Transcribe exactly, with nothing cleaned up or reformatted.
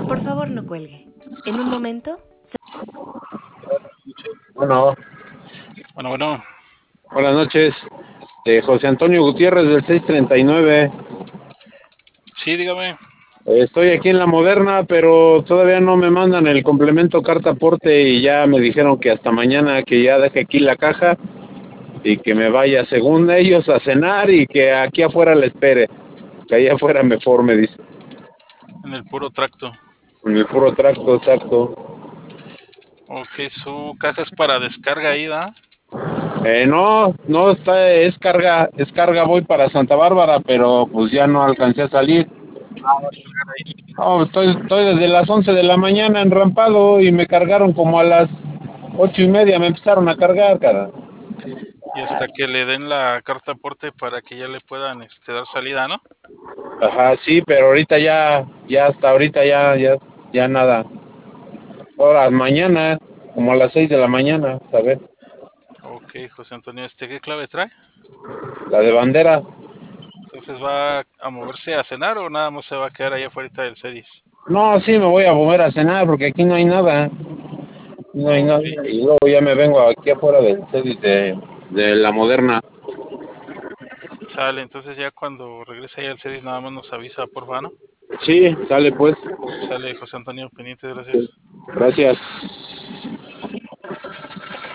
Por favor, no cuelgue. En un momento... se- Bueno, Bueno, bueno, buenas noches. Eh, José Antonio Gutiérrez del seiscientos treinta y nueve. sí, dígame. Eh, estoy aquí en La Moderna, pero todavía no me mandan el complemento carta aporte y ya me dijeron que hasta mañana que ya deje aquí la caja y que me vaya según ellos a cenar y que aquí afuera la espere. Que allá afuera mejor, me dice. En el puro tracto. En el puro tracto, exacto. Ok, su caja es para descarga ahí, ¿da? Eh, no, no está, es carga, es carga, voy para Santa Bárbara, pero pues ya no alcancé a salir. No, estoy, estoy desde las once de la mañana enrampado y me cargaron como a las ocho y media, me empezaron a cargar, cara. Y hasta que le den la carta aporte para que ya le puedan este, dar salida, ¿no? Ajá, sí, pero ahorita ya, ya hasta ahorita ya, ya, ya nada. Ahora mañana, como a las seis de la mañana, a ver, Ok, José Antonio, este, ¿qué clave trae? la de bandera. Entonces, ¿va a moverse a cenar o nada más se va a quedar ahí afuera del Cedis? No, sí, me voy a mover a cenar porque aquí no hay nada. No hay nada. Ok, Y luego ya me vengo aquí afuera del Cedis de, de La Moderna. sale. Entonces ya cuando regrese ahí al Cedis nada más nos avisa, porfa, ¿no? Sí, sale pues. Sale, José Antonio, pendiente, gracias. Gracias.